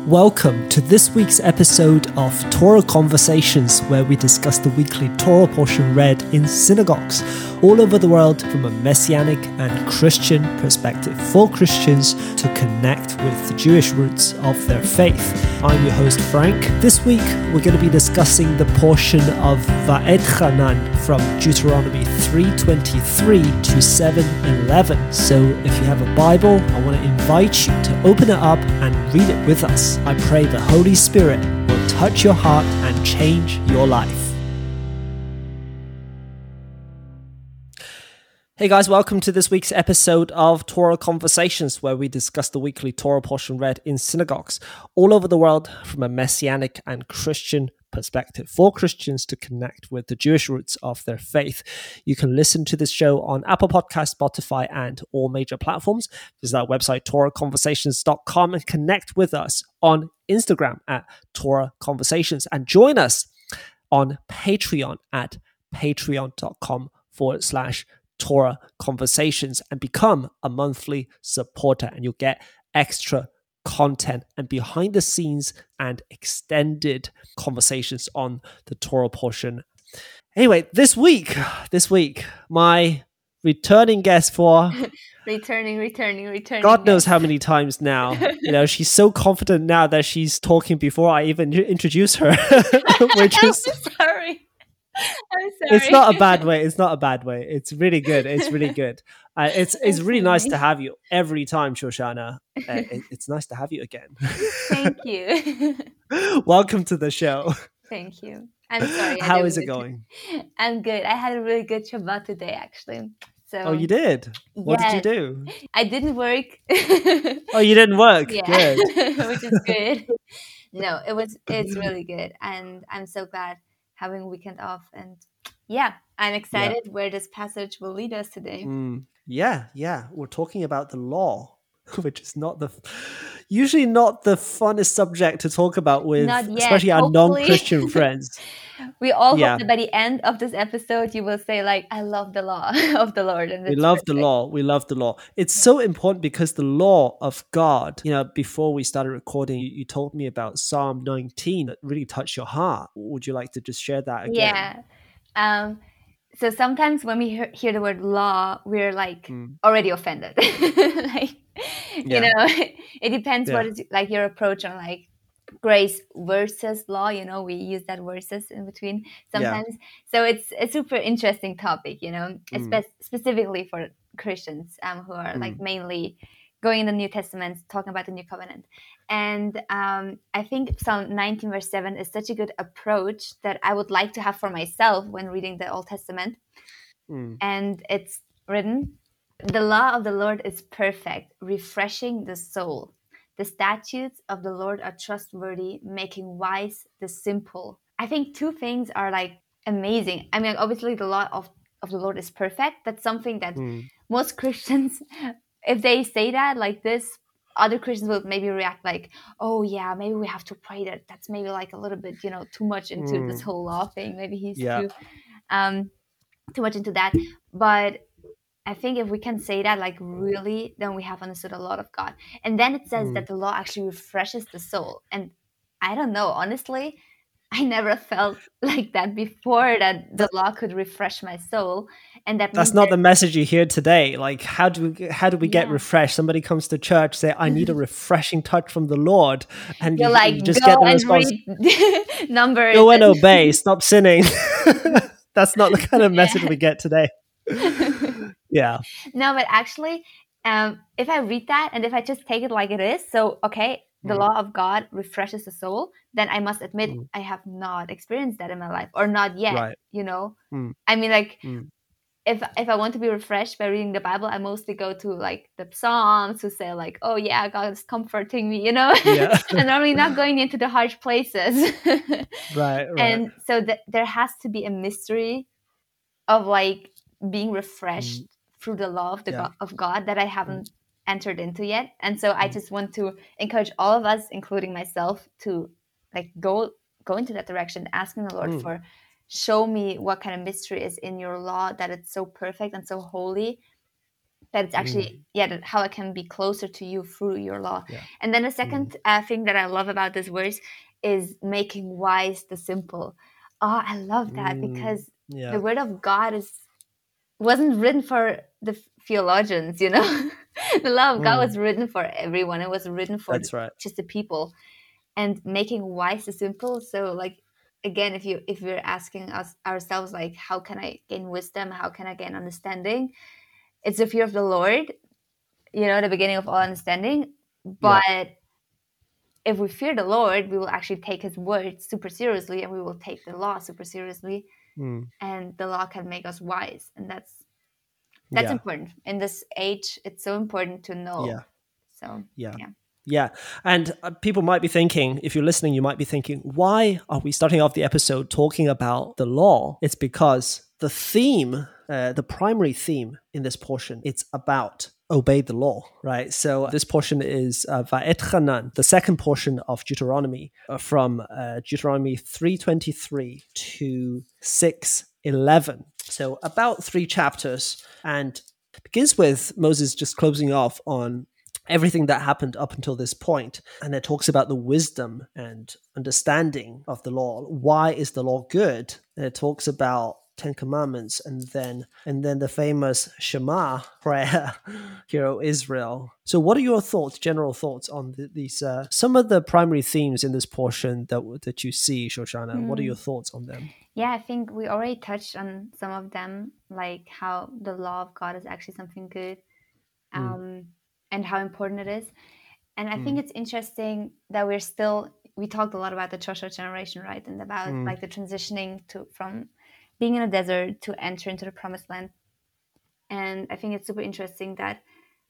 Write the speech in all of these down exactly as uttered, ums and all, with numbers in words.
Welcome to this week's episode of Torah Conversations, where we discuss the weekly Torah portion read in synagogues all over the world from a Messianic and Christian perspective, for Christians to connect with the Jewish roots of their faith. I'm your host, Frank. This week, we're going to be discussing the portion of Va'etchanan from Deuteronomy three twenty-three to seven eleven. So if you have a Bible, I want to invite you to open it up and read it with us. I pray the Holy Spirit will touch your heart and change your life. Hey guys, welcome to this week's episode of Torah Conversations, where we discuss the weekly Torah portion read in synagogues all over the world from a Messianic and Christian perspective, for Christians to connect with the Jewish roots of their faith. You can listen to this show on Apple Podcasts, Spotify, and all major platforms. Visit our website, torah conversations dot com, and connect with us on Instagram at Torah Conversations, and join us on Patreon at patreon.com forward slash Torah Conversations and become a monthly supporter, and you'll get extra content and behind the scenes and extended conversations on the Torah portion. Anyway, this week, this week, my returning guest for returning, returning, returning. God knows guest. how many times now. You know, she's so confident now that she's talking before I even introduce her, which is sorry. I'm sorry. It's not a bad way. It's not a bad way. It's really good. It's really good. Uh, it's it's really nice to have you every time, Shoshana. Uh, it, it's nice to have you again. Thank you. Welcome to the show. Thank you. I'm sorry. How is it going? I'm good. I had a really good Shabbat today, actually. So. Oh, you did? What yes. did you do? I didn't work. Oh, you didn't work? Yeah. Good. Which is good. No, it was. It's really good, and I'm so glad having a weekend off. And yeah, I'm excited yeah. where this passage will lead us today. Mm, yeah, yeah. We're talking about the law, which is not the usually not the funnest subject to talk about with, not yet, especially our hopefully. non-Christian friends. We all yeah. hope that by the end of this episode, you will say, like, I love the law of the Lord. And we love perfect. the law. We love the law. It's so important because the law of God, you know, before we started recording, you, you told me about Psalm nineteen that really touched your heart. Would you like to just share that again? Yeah. Um, so sometimes when we hear, hear the word law, we're like mm. already offended. like, yeah. you know, it depends yeah. what is like your approach on like grace versus law. You know, we use that versus in between sometimes. Yeah. So it's a super interesting topic, you know, mm. spe- specifically for Christians um, who are mm. like mainly going in the New Testament, talking about the New Covenant. And um, I think Psalm nineteen verse seven is such a good approach that I would like to have for myself when reading the Old Testament. Mm. And it's written, "The law of the Lord is perfect, refreshing the soul. The statutes of the Lord are trustworthy, making wise the simple." I think two things are like amazing. I mean, obviously the law of, of the Lord is perfect. That's something that mm. most Christians, if they say that like this, other Christians will maybe react like, oh yeah, maybe we have to pray that. That's maybe like a little bit, you know, too much into mm. this whole law thing. Maybe he's yeah. too, um, too much into that. But I think if we can say that like really, then we have understood a lot of God. And then it says mm. that the law actually refreshes the soul. And I don't know, honestly, I never felt like that before, that the law could refresh my soul. And that that's not that, the message you hear today. Like, how do we how do we get yeah. refreshed? Somebody comes to church, say, I need a refreshing touch from the Lord. And You're you, like, you just go get the and response. Read numbers. Go and obey, stop sinning. That's not the kind of message yeah. we get today. Yeah. No, but actually, um, if I read that and if I just take it like it is, so, okay, the mm. law of God refreshes the soul, then I must admit mm. I have not experienced that in my life, or not yet, right. you know? Mm. I mean, like, mm. if if I want to be refreshed by reading the Bible, I mostly go to, like, the Psalms to say, like, oh, yeah, God is comforting me, you know? Yeah. And normally not going into the harsh places. right, right. And so th- there has to be a mystery of, like, being refreshed mm. through the law of, the yeah. God, of God that I haven't mm. entered into yet. And so I just want to encourage all of us, including myself, to like go go into that direction, asking the Lord mm. for, show me what kind of mystery is in your law, that it's so perfect and so holy, That's actually, mm. yeah, that how I can be closer to you through your law. Yeah. And then the second mm. uh, thing that I love about this verse is making wise the simple. Oh, I love that mm. because yeah. the word of God is wasn't written for the theologians, you know. The law of mm. God was written for everyone. It was written for That's right. just the people. And making wise the simple. So, like, again, if you if we're asking us ourselves, like, how can I gain wisdom? How can I gain understanding? It's the fear of the Lord, you know, the beginning of all understanding. But yeah. if we fear the Lord, we will actually take his word super seriously, and we will take the law super seriously. Mm. And the law can make us wise. And that's that's yeah. important. In this age, it's so important to know. Yeah. So, yeah. yeah. Yeah. And uh, people might be thinking, if you're listening, you might be thinking, why are we starting off the episode talking about the law? It's because the theme, uh, the primary theme in this portion, it's about obey the law, right? So this portion is uh, Va'etchanan, the second portion of Deuteronomy, uh, from uh, Deuteronomy three twenty-three to six eleven. So about three chapters, and begins with Moses just closing off on everything that happened up until this point. And it talks about the wisdom and understanding of the law. Why is the law good? And it talks about Ten Commandments, and then and then the famous Shema prayer, Hear, O Israel. So what are your thoughts, general thoughts on the, these, uh, some of the primary themes in this portion that that you see, Shoshana? Mm. What are your thoughts on them? Yeah, I think we already touched on some of them, like how the law of God is actually something good. Um, mm. And how important it is. And I mm. think it's interesting that we're still, we talked a lot about the Joshua generation, right? And about mm. like the transitioning to from being in a desert to enter into the promised land. And I think it's super interesting that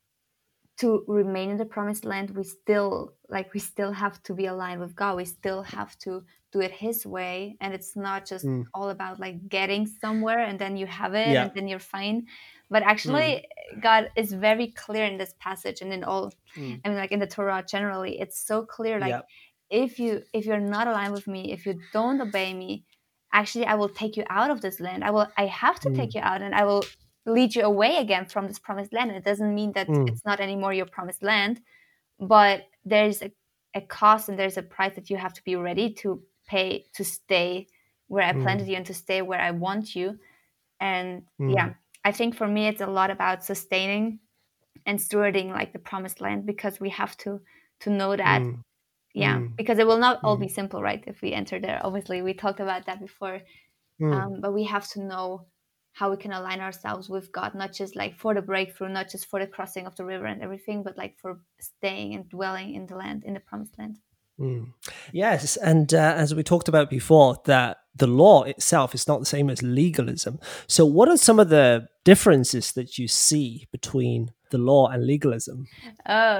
to remain in the promised land, we still like we still have to be aligned with God. We still have to do it his way. And it's not just mm. all about like getting somewhere and then you have it yeah. and then you're fine. But actually, mm. God is very clear in this passage and in all, mm. I mean, like in the Torah generally, it's so clear. Like, yep. if you if you're not aligned with me, if you don't obey me, actually, I will take you out of this land. I will. I have to mm. take you out, and I will lead you away again from this promised land. And it doesn't mean that mm. it's not anymore your promised land, but there's a, a cost and there's a price that you have to be ready to pay to stay where I mm. planted you and to stay where I want you. And mm. yeah. I think for me, it's a lot about sustaining and stewarding like the promised land, because we have to to know that, mm. yeah, mm. because it will not all mm. be simple, right? If we enter there, obviously, we talked about that before, mm. um, but we have to know how we can align ourselves with God, not just like for the breakthrough, not just for the crossing of the river and everything, but like for staying and dwelling in the land, in the promised land. Mm. Yes, and uh, as we talked about before, that the law itself is not the same as legalism. So what are some of the differences that you see between the law and legalism? Oh,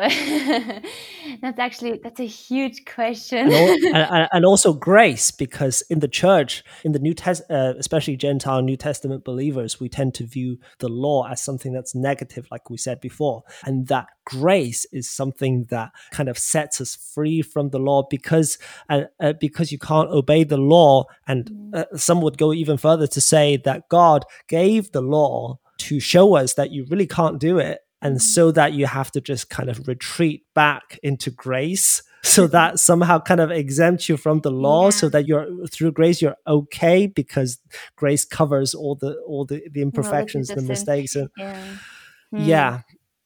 that's actually, that's a huge question. and, all, and, and also grace, because in the church, in the New Testament, uh, especially Gentile New Testament believers, we tend to view the law as something that's negative, like we said before, and that grace is something that kind of sets us free from the law, because uh, uh, because you can't obey the law. And uh, some would go even further to say that God gave the law to show us that you really can't do it, and so that you have to just kind of retreat back into grace, so that somehow kind of exempts you from the law, yeah. so that you're through grace you're okay, because grace covers all the all the, the imperfections, well, the mistakes, and yeah. Hmm. yeah.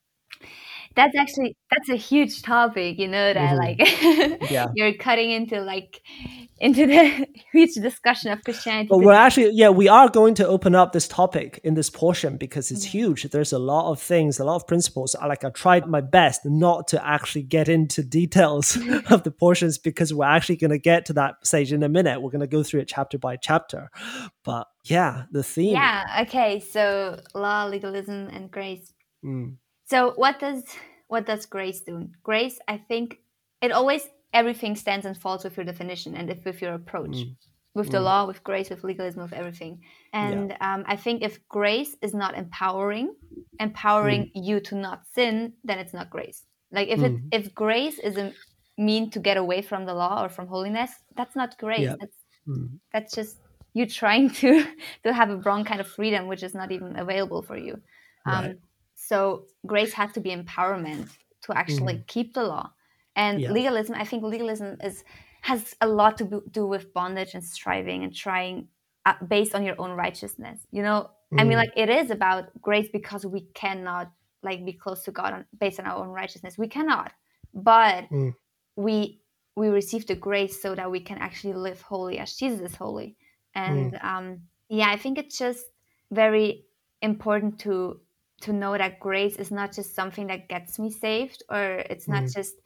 That's actually, that's a huge topic, you know, that mm-hmm. like yeah. you're cutting into like into the huge discussion of Christianity. But we're actually, yeah, we are going to open up this topic in this portion because it's mm-hmm. huge. There's a lot of things, a lot of principles. I like I tried my best not to actually get into details of the portions, because we're actually going to get to that stage in a minute. We're going to go through it chapter by chapter. But yeah, the theme. Yeah. Okay. So law, legalism, and grace. Mm. So what does what does grace do? Grace, I think it always, everything stands and falls with your definition and if with your approach, mm. with the mm. law, with grace, with legalism, with everything. And yeah. um, I think if grace is not empowering, empowering mm. you to not sin, then it's not grace. Like if mm. it if grace isn't mean to get away from the law or from holiness, that's not grace. Yeah. That's mm. that's just you trying to to have a wrong kind of freedom, which is not even available for you. Um, right. So grace has to be empowerment to actually Mm. keep the law. And Yeah. legalism, I think legalism is has a lot to do with bondage and striving and trying uh, based on your own righteousness. You know, I mean, Mm. like it is about grace because we cannot like be close to God on, based on our own righteousness. We cannot, but Mm. we we receive the grace so that we can actually live holy as Jesus is holy. And Mm. um, yeah, I think it's just very important to to know that grace is not just something that gets me saved, or it's not Mm. just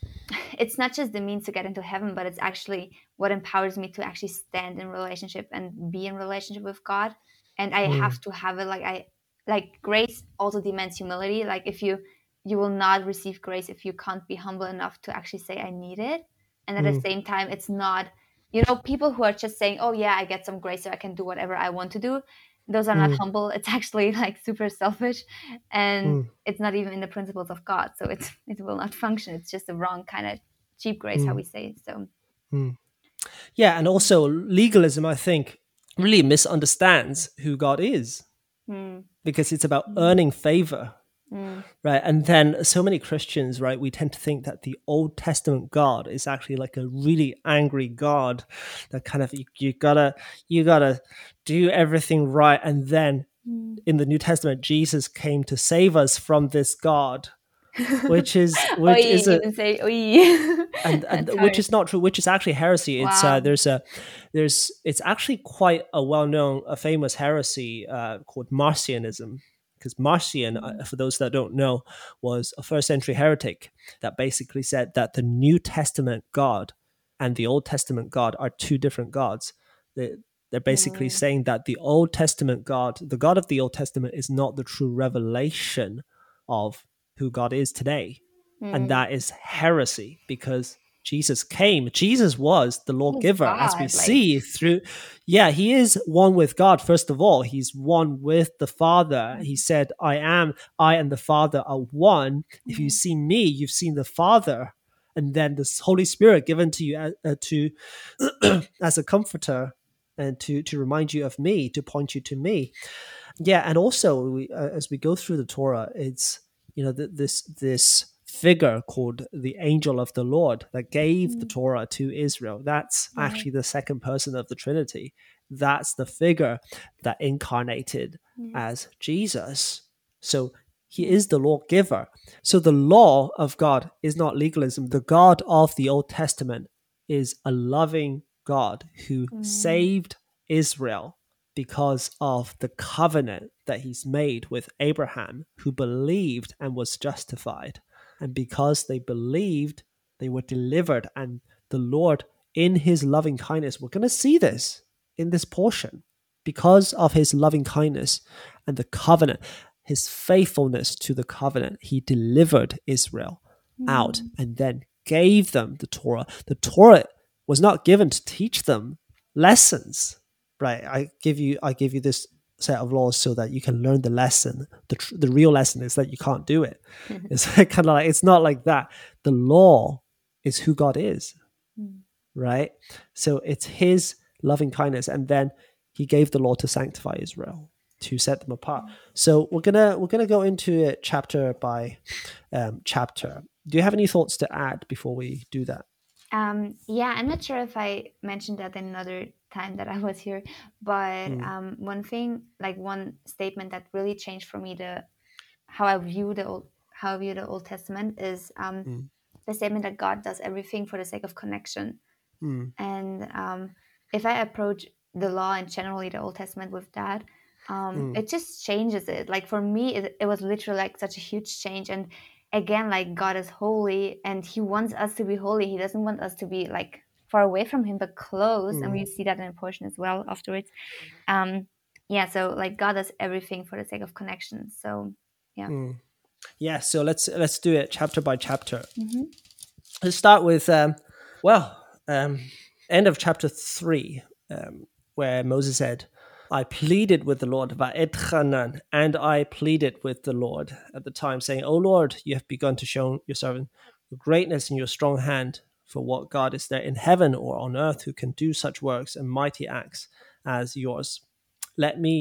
it's not just the means to get into heaven, but it's actually what empowers me to actually stand in relationship and be in relationship with God. And I Mm. have to have it like I like grace also demands humility. Like if you you will not receive grace if you can't be humble enough to actually say I need it. And at the Mm. same time, it's not, you know, people who are just saying, oh yeah, I get some grace so I can do whatever I want to do. Those are not Mm. humble. It's actually like super selfish. And Mm. it's not even in the principles of God. So it's it will not function. It's just a wrong kind of cheap grace, how Mm. we say. So Mm. Yeah, and also legalism, I think, really misunderstands who God is, mm, because it's about earning favor, mm, right? And then so many Christians, right, we tend to think that the Old Testament God is actually like a really angry God that kind of you, you gotta you gotta do everything right, and then mm. in the New Testament, Jesus came to save us from this God, which is Oi, which is you a even say oi. and, and That's which hard. is not true, which is actually heresy. It's uh, Wow. there's a there's it's actually quite a well-known, a famous heresy uh, called Marcionism, because Marcion, uh, for those that don't know, was a first century heretic that basically said that the New Testament God and the Old Testament God are two different gods. They, they're basically Mm, saying that the Old Testament God, the God of the Old Testament, is not the true revelation of who God is today. And mm. that is heresy, because Jesus came. Jesus was the He's lawgiver, as we God. Like, see through. Yeah, he is one with God. First of all, he's one with the Father. He said, I am, I and the Father are one. If you mm, see me, you've seen the Father. And then this Holy Spirit given to you uh, to as a comforter, and to to remind you of me, to point you to me. Yeah, and also we, uh, as we go through the Torah, it's, you know, th- this this figure called the angel of the Lord that gave the mm, Torah to Israel. That's right. actually the second person of the Trinity. That's the figure that incarnated Mm, as Jesus. So he mm, is the lawgiver. So the law of God is not legalism. The God of the Old Testament is a loving God who mm, saved Israel because of the covenant that he's made with Abraham, who believed and was justified. And because they believed, they were delivered. And the Lord, in his loving kindness, we're going to see this in this portion, because of his loving kindness and the covenant, his faithfulness to the covenant, he delivered Israel out mm, and then gave them the Torah. The Torah was not given to teach them lessons, right? I give you, I give you this set of laws so that you can learn the lesson. The tr- the real lesson is that you can't do it. It's kind of like, it's not like that. The law is who God is, mm, right? So it's his loving kindness, and then he gave the law to sanctify Israel, to set them apart. So we're gonna we're gonna go into it chapter by um, chapter. Do you have any thoughts to add before we do that? Um, yeah, I'm not sure if I mentioned that in another time that I was here, but Mm. um, one thing, like one statement that really changed for me the how I view the old how I view the Old Testament is um, Mm. the statement that God does everything for the sake of connection. Mm. And um, if I approach the law and generally the Old Testament with that, um, Mm. it just changes it. Like for me, it, it was literally like such a huge change. And again, like God is holy and he wants us to be holy. He doesn't want us to be like far away from him, but close. And Mm. we see that in a portion as well afterwards. Um, yeah, so like God does everything for the sake of connection. So yeah. Mm. Yeah, so let's let's do it chapter by chapter. Mm-hmm. Let's start with um, well, um, end of chapter three, um, where Moses said, "I pleaded with the Lord, va'etchanan, and I pleaded with the Lord at the time, saying, O Lord, you have begun to show your servant your greatness and your strong hand. For what God is there in heaven or on earth who can do such works and mighty acts as yours? Let me."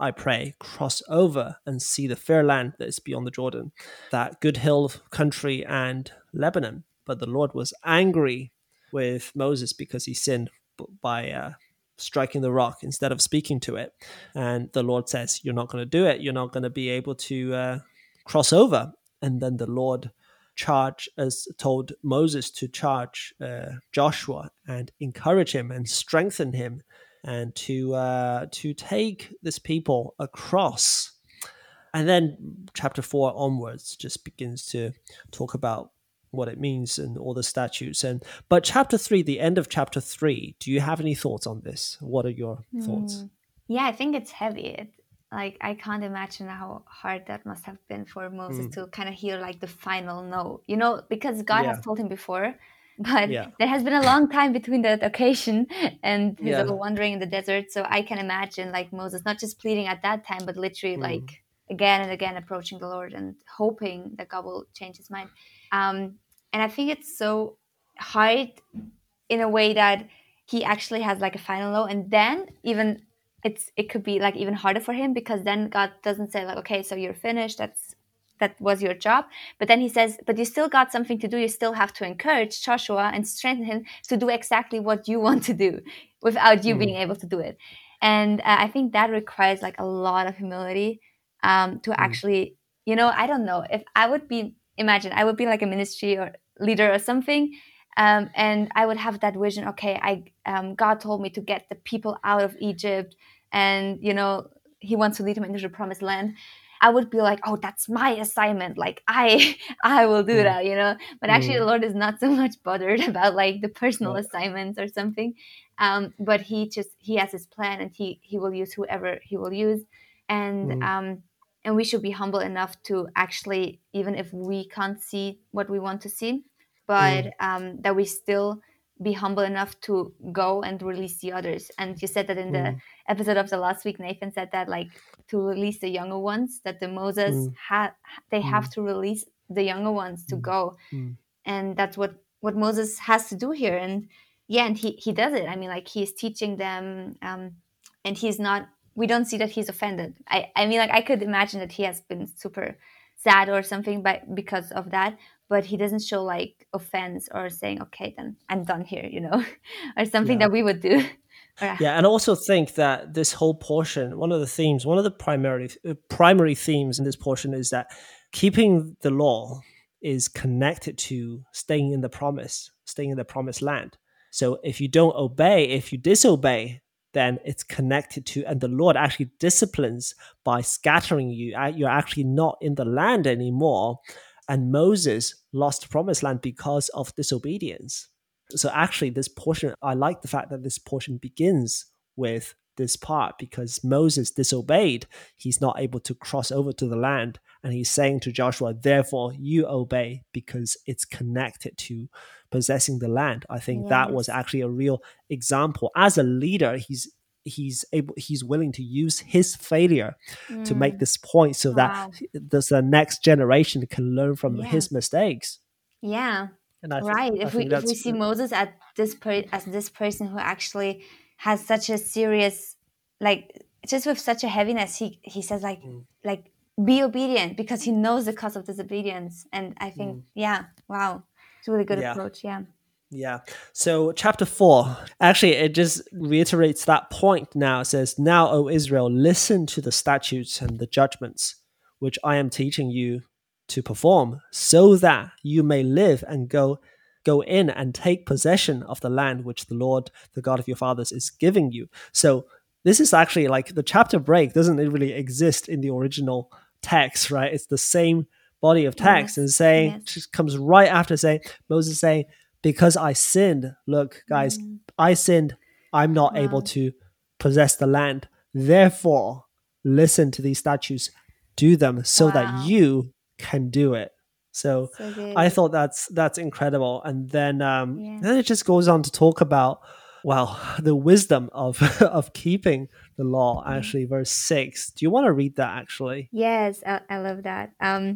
I pray, cross over and see the fair land that is beyond the Jordan, that good hill country and Lebanon. But the Lord was angry with Moses because he sinned by uh, striking the rock instead of speaking to it. And the Lord says, you're not going to do it. You're not going to be able to uh, cross over. And then the Lord charge as told Moses to charge uh, Joshua and encourage him and strengthen him and to uh, to take this people across. And then chapter four onwards just begins to talk about what it means and all the statutes. And but chapter three, the end of chapter three, do you have any thoughts on this? What are your mm. thoughts? Yeah, I think it's heavy. It, like I can't imagine how hard that must have been for Moses mm. to kind of hear like the final no, you know, because God yeah. has told him before, but yeah. there has been a long time between that occasion and his yeah. wandering in the desert. So I can imagine like Moses not just pleading at that time, but literally mm. like again and again approaching the Lord and hoping that God will change his mind. Um, and I think it's so hard in a way that he actually has like a final no, and then even it's it could be like even harder for him because then God doesn't say like, okay, so you're finished, that's that was your job, but then he says, but you still got something to do. You still have to encourage Joshua and strengthen him to do exactly what you want to do without you mm. being able to do it. And uh, I think that requires like a lot of humility um, to mm. actually, you know, I don't know if I would be, imagine I would be like a ministry or leader or something. Um, and I would have that vision. Okay, I um, God told me to get the people out of Egypt, and you know He wants to lead them into the promised land. I would be like, oh, that's my assignment. Like I, I will do mm. that, you know. But actually, mm. the Lord is not so much bothered about like the personal right. assignments or something. Um, but He just He has His plan, and He He will use whoever He will use, and mm. um, and we should be humble enough to actually, even if we can't see what we want to see, but mm. um, that we still be humble enough to go and release the others. And you said that in mm. the episode of the last week, Nathan said that like to release the younger ones, that the Moses mm. had they mm. have to release the younger ones to mm. go, mm. and that's what what Moses has to do here. And yeah, and he he does it. I mean, like he's teaching them, um, and he's not. We don't see that he's offended. I I mean, like I could imagine that he has been super sad or something, but because of that. But he doesn't show like offense or saying, okay, then I'm done here, you know, or something yeah. that we would do. Yeah, and I also think that this whole portion, one of the themes, one of the primary uh, primary themes in this portion is that keeping the law is connected to staying in the promise, staying in the promised land. So if you don't obey, if you disobey, then it's connected to, and the Lord actually disciplines by scattering you. You're actually not in the land anymore. And Moses lost the promised land because of disobedience. So actually this portion, I like the fact that this portion begins with this part because Moses disobeyed. He's not able to cross over to the land. And he's saying to Joshua, therefore you obey because it's connected to possessing the land. I think yes. that was actually a real example. As a leader, he's he's able he's willing to use his failure mm. to make this point so wow. that this, the next generation can learn from yeah. his mistakes. Yeah, and I right. Think, if I we if we see Moses at this per, as this person who actually has such a serious, like just with such a heaviness, he he says like mm. like be obedient because he knows the cost of disobedience. And I think mm. yeah, wow, it's a really good yeah. approach. Yeah. Yeah. So chapter four, actually, it just reiterates that point now. It says, now, O Israel, listen to the statutes and the judgments, which I am teaching you to perform, so that you may live and go go in and take possession of the land which the Lord, the God of your fathers, is giving you. So this is actually like the chapter break doesn't really exist in the original text, right? It's the same body of text yes. and saying, yes. just comes right after saying, Moses saying, because I sinned, look, guys, mm. I sinned. I'm not wow. able to possess the land. Therefore, listen to these statutes, do them so wow. that you can do it. So, so I thought that's that's incredible. And then, um, yeah. then it just goes on to talk about, well, the wisdom of of keeping the law. Actually, verse six. Do you want to read that? Actually, yes, I, I love that. Um,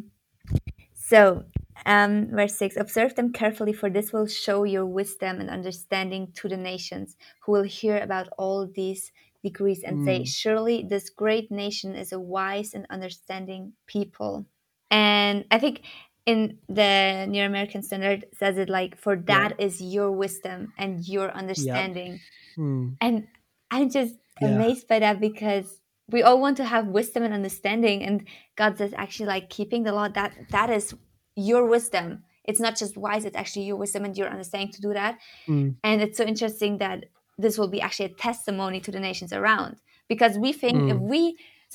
so. Um, verse six, observe them carefully, for this will show your wisdom and understanding to the nations who will hear about all these decrees and mm. say, surely this great nation is a wise and understanding people. And I think in the New American Standard says it like, for that yeah. is your wisdom and your understanding. Yeah. Mm. And I'm just yeah. amazed by that, because we all want to have wisdom and understanding. And God says, actually, like, keeping the law, that that is your wisdom. It's not just wise, it's actually your wisdom and your understanding to do that. Mm. And it's so interesting that this will be actually a testimony to the nations around, because we think mm. if we,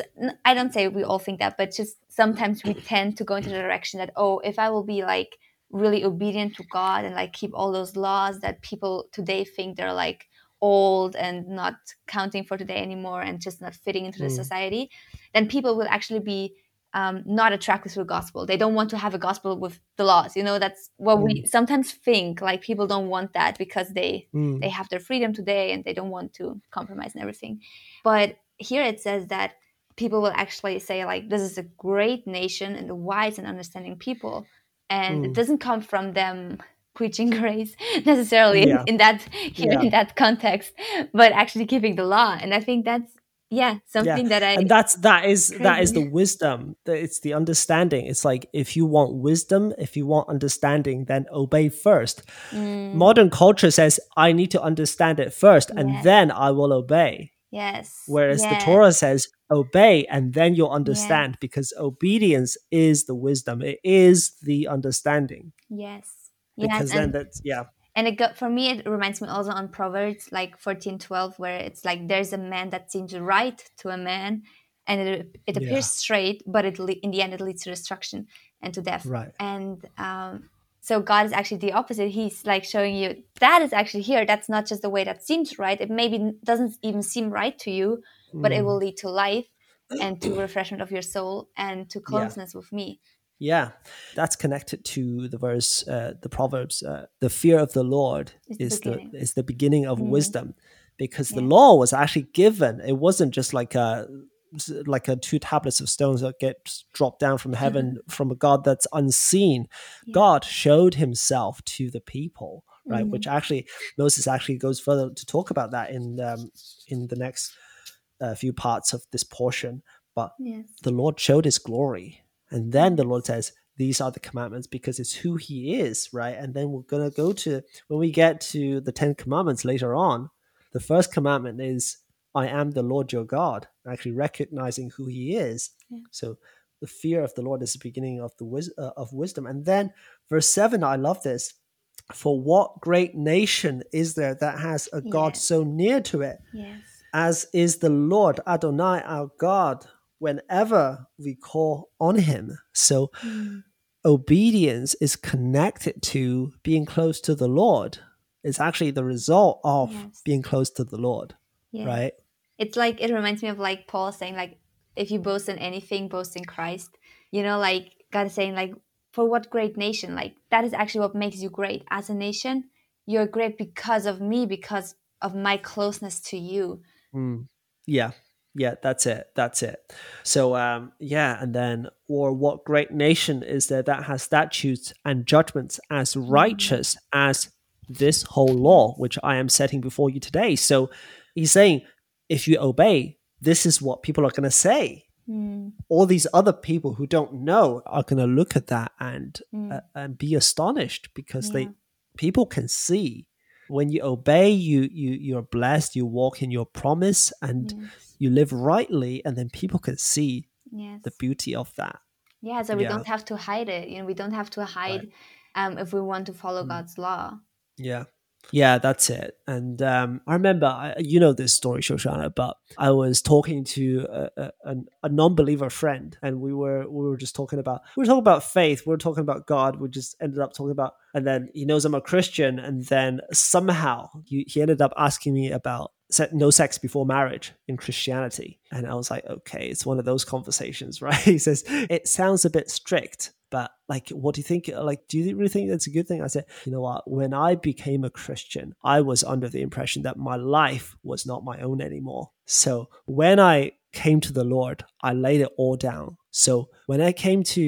I don't say we all think that, but just sometimes we tend to go into the direction that, oh, if I will be like really obedient to God and like keep all those laws that people today think they're like old and not counting for today anymore and just not fitting into the mm. society, then people will actually be um, not attracted to the gospel. They don't want to have a gospel with the laws. You know, that's what mm. we sometimes think, like people don't want that because they mm. they have their freedom today and they don't want to compromise and everything. But here it says that people will actually say, like, this is a great nation and a wise and understanding people. And mm. it doesn't come from them preaching grace necessarily yeah. in, in that here yeah. in that context, but actually keeping the law. And I think that's yeah something yeah. that I and that's that is crazy. That is the wisdom. It's the understanding. It's like, if you want wisdom, if you want understanding, then obey first. Mm. Modern culture says, I need to understand it first, yes. and then I will obey. Yes. Whereas yes. the Torah says, obey and then you'll understand, yes. because obedience is the wisdom. It is the understanding. Yes. Because yes. then and, that's, yeah. And it got, for me, it reminds me also on Proverbs, like fourteen twelve, where it's like, there's a man that seems right to a man, and it it appears yeah. straight, but it in the end, it leads to destruction and to death. Right. And um, so God is actually the opposite. He's like showing you that is actually here. That's not just the way that seems right. It maybe doesn't even seem right to you, but mm. it will lead to life and to refreshment of your soul and to closeness yeah. with me. Yeah, that's connected to the verse, uh, the Proverbs. Uh, the fear of the Lord is the, is the is the beginning of mm. wisdom, because yeah. the law was actually given. It wasn't just like a like a two tablets of stones that get dropped down from heaven from a God that's unseen. Yeah. God showed Himself to the people, right? Mm. Which actually Moses actually goes further to talk about that in um, in the next uh, few parts of this portion. But yes. the Lord showed His glory. And then the Lord says, these are the commandments, because it's who He is, right? And then we're going to go to, when we get to the Ten Commandments later on, the first commandment is, I am the Lord your God, actually recognizing who He is. Yeah. So the fear of the Lord is the beginning of the wis- uh, of wisdom. And then verse seven, I love this. For what great nation is there that has a God yes. so near to it, yes. as is the Lord Adonai, our God, whenever we call on Him. So mm. obedience is connected to being close to the Lord. It's actually the result of yes. being close to the Lord, yeah. right? It's like, it reminds me of like Paul saying, like, if you boast in anything, boast in Christ. You know, like God is saying, like, for what great nation? Like, that is actually what makes you great. As a nation, you're great because of me, because of my closeness to you. Mm. Yeah. Yeah, that's it. That's it. So, um, yeah, and then, or what great nation is there that has statutes and judgments as righteous mm. as this whole law, which I am setting before you today? So he's saying, if you obey, this is what people are going to say. Mm. All these other people who don't know are going to look at that and mm. uh, and be astonished, because yeah. they people can see. When you obey, you you you're blessed. You walk in your promise, and yes. you live rightly, and then people can see yes. the beauty of that. Yeah, so we yeah. don't have to hide it. You know, we don't have to hide right. um, if we want to follow mm. God's law. Yeah. Yeah, that's it. And um, I remember, I, you know this story, Shoshana, but I was talking to a, a, a non-believer friend, and we were we were just talking about we were talking about faith. We were talking about God. We just ended up talking about, and then he knows I'm a Christian, and then somehow he, he ended up asking me about no sex before marriage in Christianity, and I was like, okay, it's one of those conversations, right? He says it sounds a bit strict. But like, what do you think? Like, do you really think that's a good thing? I said, you know what? When I became a Christian, I was under the impression that my life was not my own anymore. So when I came to the Lord, I laid it all down. So when I came to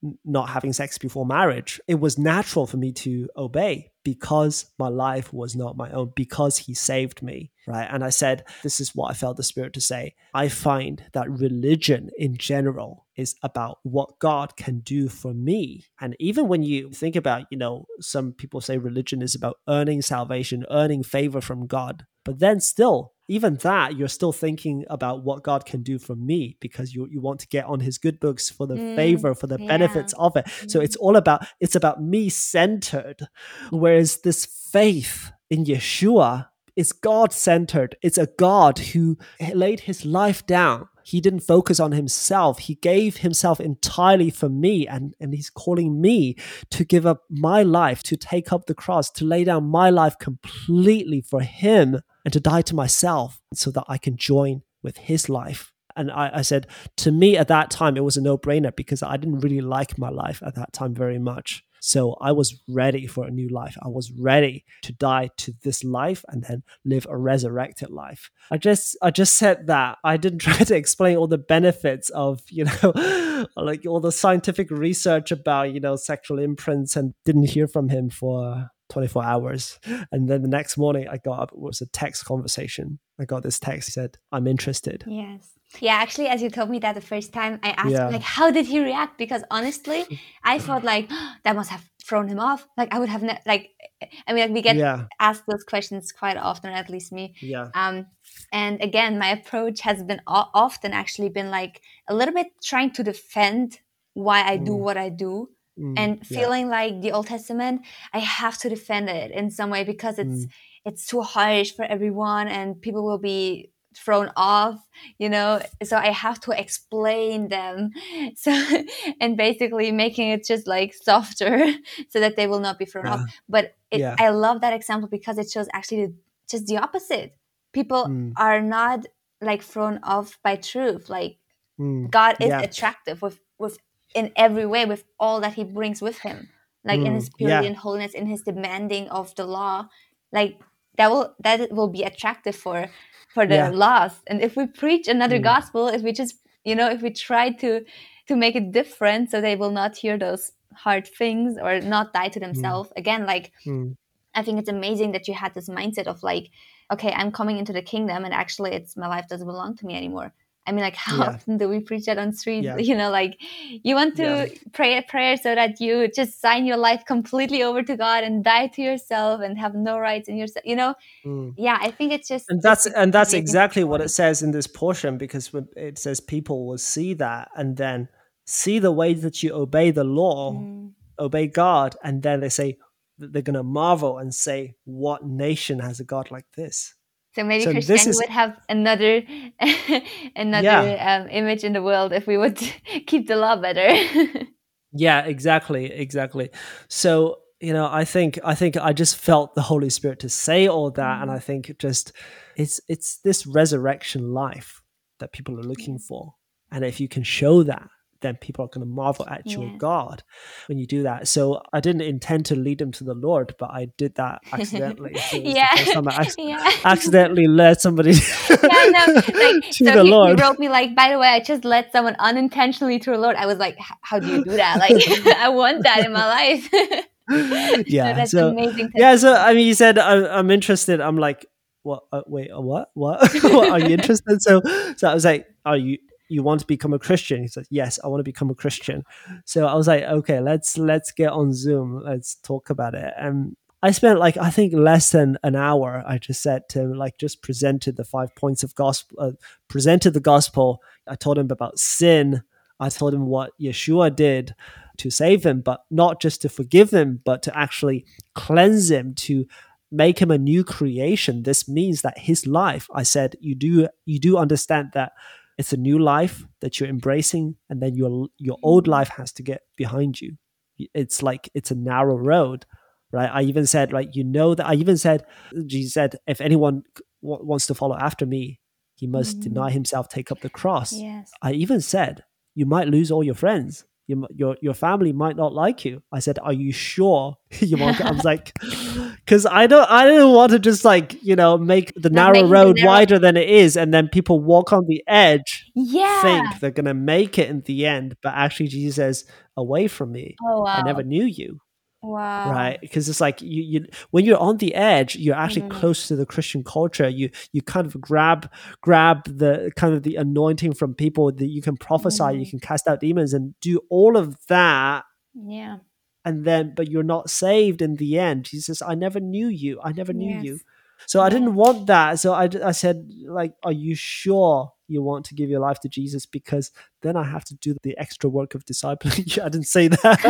not having sex before marriage, it was natural for me to obey because my life was not my own, because he saved me, right? And I said, this is what I felt the Spirit to say. I find that religion in general is about what God can do for me. And even when you think about, you know, some people say religion is about earning salvation, earning favor from God. But then still, even that, you're still thinking about what God can do for me because you, you want to get on his good books for the mm, favor, for the yeah. benefits of it. Mm. So it's all about, it's about me centered. Whereas this faith in Yeshua is God centered. It's a God who laid his life down. He didn't focus on himself. He gave himself entirely for me. And, and he's calling me to give up my life, to take up the cross, to lay down my life completely for him and to die to myself so that I can join with his life. And I, I said, to me at that time, it was a no-brainer because I didn't really like my life at that time very much. So I was ready for a new life. I was ready to die to this life and then live a resurrected life. I just I just said that. I didn't try to explain all the benefits of, you know, like all the scientific research about, you know, sexual imprints, and didn't hear from him for twenty-four hours. And then the next morning I got up, it was a text conversation. I got this text, he said, I'm interested. Yes. Yeah, actually, as you told me that the first time, I asked, yeah. like, how did he react? Because honestly, I thought like, oh, that must have thrown him off. Like, I would have, ne- like, I mean, like, we get yeah. asked those questions quite often, at least me. Yeah. Um, and again, my approach has been o- often actually been like a little bit trying to defend why I mm. do what I do. Mm, and feeling yeah. like the Old Testament, I have to defend it in some way because it's mm. it's too harsh for everyone and people will be thrown off, you know, so I have to explain them. So, and basically making it just like softer so that they will not be thrown yeah. off. But it, yeah. I love that example because it shows actually the, just the opposite. People mm. are not like thrown off by truth. Like mm. God is yeah. attractive with, with in every way, with all that he brings with him, like mm. in his purity yeah. and holiness, in his demanding of the law, like that will, that will be attractive for for the yeah. lost. And if we preach another mm. gospel, if we just, you know, if we try to to make it different so they will not hear those hard things or not die to themselves mm. again, like mm. I think it's amazing that you had this mindset of like, okay, I'm coming into the kingdom and actually it's, my life doesn't belong to me anymore. I mean, like, how yeah. often do we preach that on streets? Yeah. You know, like, you want to yeah. pray a prayer so that you just sign your life completely over to God and die to yourself and have no rights in yourself. You know, mm. yeah, I think it's just, and that's and that's exactly what it says in this portion, because it says people will see that and then see the way that you obey the law, mm. obey God, and then they say they're going to marvel and say, "What nation has a God like this?" So maybe so Christianity is, would have another another yeah. um, image in the world if we would keep the law better. Yeah, exactly, exactly. So, you know, I think I think I just felt the Holy Spirit to say all that, mm. and I think just it's it's this resurrection life that people are looking mm. for, and if you can show that, then people are going to marvel at yeah. your God when you do that. So I didn't intend to lead them to the Lord, but I did that accidentally. So yeah. The first time I ac- yeah. accidentally led somebody yeah, no, like, to so the he, Lord. He wrote me like, by the way, I just led someone unintentionally to the Lord. I was like, how do you do that? Like, I want that in my life. Yeah. So that's so, amazing. Yeah. So, I mean, he said, I'm, I'm interested. I'm like, what? Uh, wait, uh, what? What? What? Are you interested? So, so I was like, are you, you want to become a Christian? He said, yes, I want to become a Christian. So I was like, okay, let's let's get on Zoom. Let's talk about it. And I spent like, I think less than an hour. I just said to him, like, just presented the five points of gospel, uh, presented the gospel. I told him about sin. I told him what Yeshua did to save him, but not just to forgive him, but to actually cleanse him, to make him a new creation. This means that his life, I said, you do you do understand that it's a new life that you're embracing, and then your your old life has to get behind you. It's like it's a narrow road, right? I even said, like, you know that I even said, Jesus said, if anyone w- wants to follow after me, he must mm-hmm. deny himself, take up the cross. Yes. I even said, you might lose all your friends. you, your your family might not like you. I said, are you sure you won't? I was like, because I don't, I didn't want to just like, you know, make the Not narrow making road the narrow- wider than it is. And then people walk on the edge, Yeah. think they're going to make it in the end. But actually Jesus says, away from me. Oh, wow. I never knew you. Wow. Right, because it's like you, you when you're on the edge, you're actually Mm. close to the Christian culture. You you kind of grab grab the kind of the anointing from people that you can prophesy, you Mm. can cast out demons, and do all of that. Yeah. And then, but you're not saved in the end. Jesus, I never knew you. I never knew Yes. you. So I Yes. didn't want that. So I, I said, like, are you sure you want to give your life to Jesus? Because then I have to do the extra work of discipling. I didn't say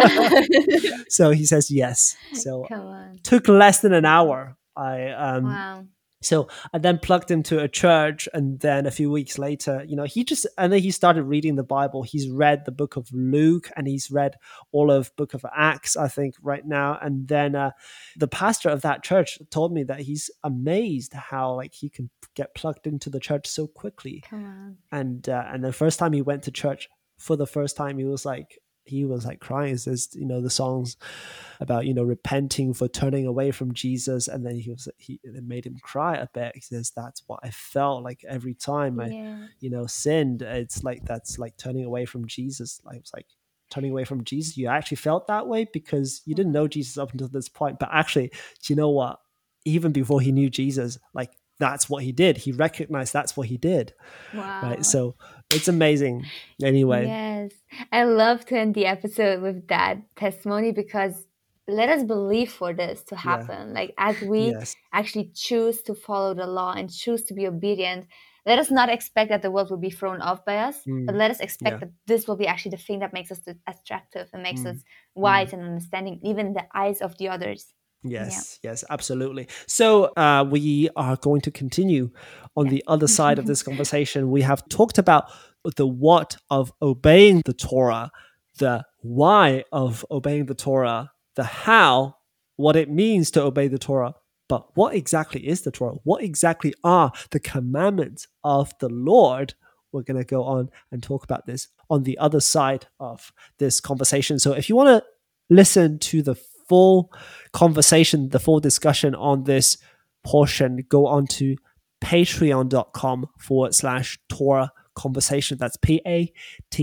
that. So he says yes. So Come on. took less than an hour. I um Wow. so I then plugged him to a church, and then a few weeks later, you know, he just and then he started reading the Bible. He's read the book of Luke, and he's read all of book of Acts, I think, right now. And then uh, the pastor of that church told me that he's amazed how like he can get plugged into the church so quickly. Come on. And uh, and the first time he went to church for the first time, he was like he was like crying. Says, you know, the songs about, you know, repenting for turning away from Jesus, and then he was he it made him cry a bit. He says, that's what I felt like every time I Yeah. you know sinned. It's like that's like turning away from Jesus. Like, it was like turning away from Jesus. You actually felt that way because you didn't know Jesus up until this point. But actually, do you know what? Even before he knew Jesus, like that's what he did. He recognized that's what he did. Wow. Right. So it's amazing. Anyway. Yes. I love to end the episode with that testimony, because let us believe for this to happen. Like, as we Yes. actually choose to follow the law and choose to be obedient, let us not expect that the world will be thrown off by us, Mm. but let us expect Yeah. that this will be actually the thing that makes us attractive and makes Mm. us wise and understanding, even in the eyes of the others. Yes, yes, absolutely. So uh, we are going to continue on the other side of this conversation. We have talked about the what of obeying the Torah, the why of obeying the Torah, the how, what it means to obey the Torah. But what exactly is the Torah? What exactly are the commandments of the Lord? We're going to go on and talk about this on the other side of this conversation. So if you want to listen to the full conversation, the full discussion on this portion, go on to patreon.com forward slash Torah conversation. That's P-A-T-R-E-O-N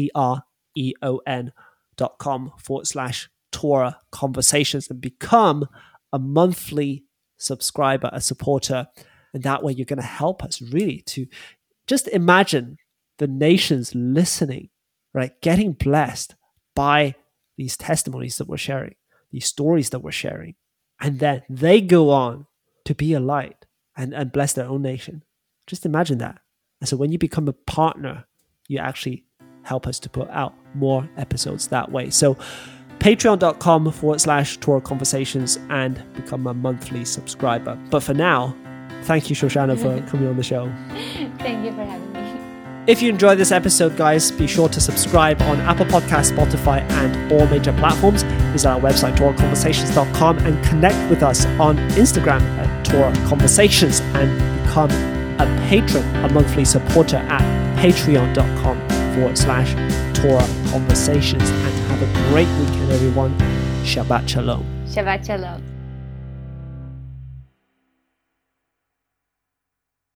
dot com forward slash Torah conversations, and become a monthly subscriber, a supporter. And that way you're going to help us really to just imagine the nations listening, right? Getting blessed by these testimonies that we're sharing, these stories that we're sharing. And then they go on to be a light and, and bless their own nation. Just imagine that. And so when you become a partner, you actually help us to put out more episodes that way. So patreon.com forward slash Torah Conversations and become a monthly subscriber. But for now, thank you, Shoshana, for coming on the show. Thank you for having me. If you enjoyed this episode, guys, be sure to subscribe on Apple Podcasts, Spotify, and all major platforms. Visit our website, Torah Conversations dot com, and connect with us on Instagram at Torah Conversations, and become a patron, a monthly supporter at patreon.com forward slash Torah Conversations. And have a great weekend, everyone. Shabbat Shalom. Shabbat Shalom.